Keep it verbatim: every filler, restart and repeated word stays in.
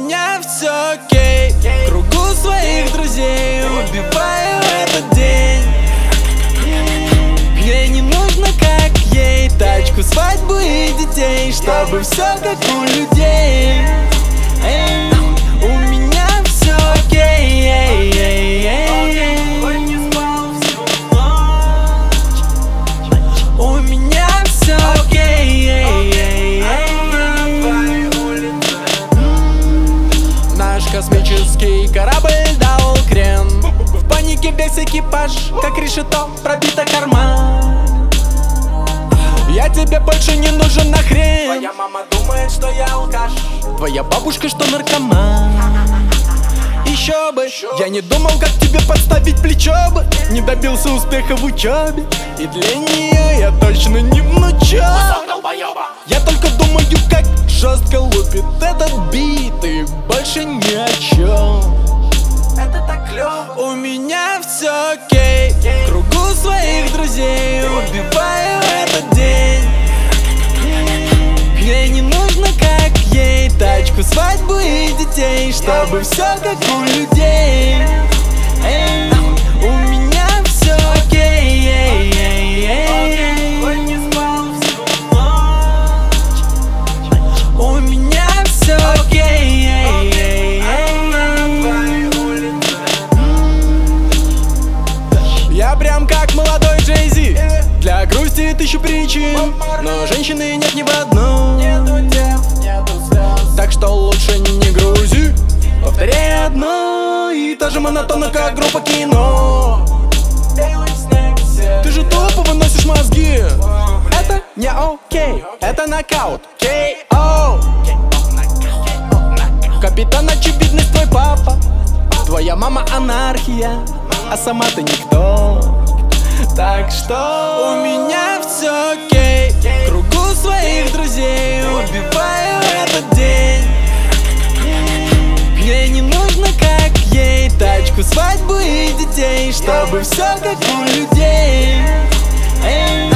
меня все окей, в кругу своих друзей убиваю этот день. Мне не нужно, как ей, тачку, свадьбу и детей, чтобы все как у людей. Эй, у меня все окей, эй, эй, эй. У меня все окей, эй, эй, эй. Наш космический корабль дал крен. В панике весь экипаж, как решето, пробито карман. Я тебе больше не нужен нахрен. Твоя мама думает, что я алкаш. Твоя бабушка, что наркоман. Еще бы, я не думал, как тебе подставить плечо бы. Не добился успеха в учебе, и для нее я точно не внучок. Я только думаю, как жестко лупит этот бит, и больше ни о чем. Это так клёво. У меня все окей, в кругу своих друзей убиваю этот день. Мне не нужно, как ей, тачку, свадьбу и детей, чтобы все как у людей. Эй, у меня все окей, эй, эй, эй. Ой, не спал всю ночь. У меня все окей, эй, эй, эй. Я прям как молодой Джей-Зи, для грусти тысячу причин, но женщины нет ни в одной. Нету дев, нету слез. Так что лучше не грузи, повторяй одно и то же монотонно, как группа кино. Белый снег, серый. Ты же тупо выносишь мозги. Это не окей, это нокаут. кей о. Капитан Очевидность твой папа, твоя мама анархия, а сама ты никто. Так что у меня все окей, в кругу своих друзей убиваю этот день. Мне не нужно, как ей, тачку, свадьбу и детей, чтобы все как у людей. Эй,